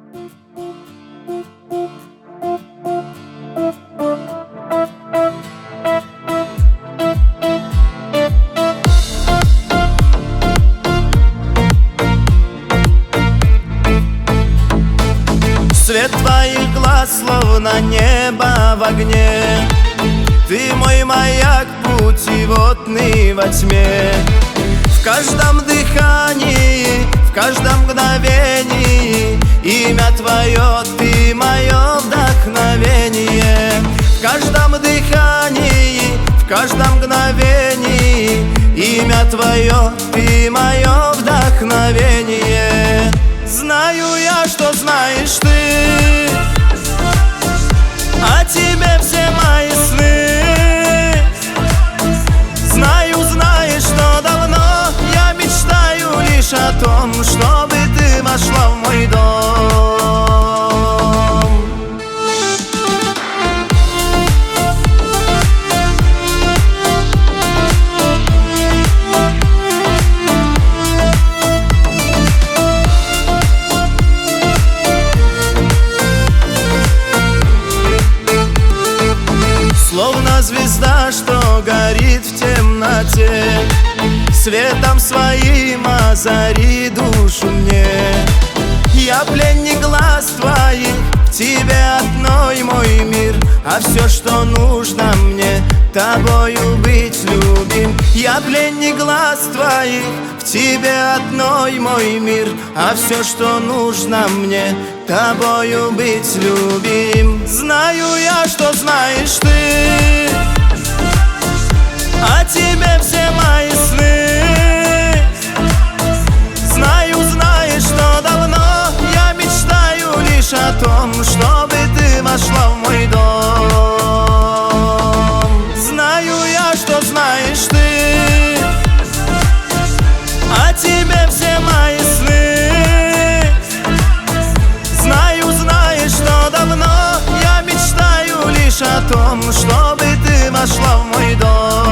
Свет твоих глаз, словно небо в огне. Ты мой маяк, путеводный во тьме. В каждом дыхании, в каждом мгновении имя твое, ты мое вдохновение. В каждом дыхании, в каждом мгновении имя твое, ты мое вдохновение. Знаю я, что знаешь ты, о тебе все мои сны. Знаю, знаешь, что давно я мечтаю лишь о том, чтобы ты вошла в мой дом. Словно звезда, что горит в темноте, светом своим озари душу мне. Я пленник глаз твоих, в тебе одной мой мир, а все, что нужно мне, тобою быть любим. Я пленник глаз твоих, в тебе одной мой мир, а все, что нужно мне, тобою быть любим. Знаю я, что знаешь ты, о тебе все мои сны. Знаю, знаешь, что давно я мечтаю лишь о том, чтобы ты вошла в мой дом. Знаю я, что знаешь ты, о тебе все мои сны. Знаю, знаешь, что давно я мечтаю лишь о том, чтобы ты вошла в мой дом.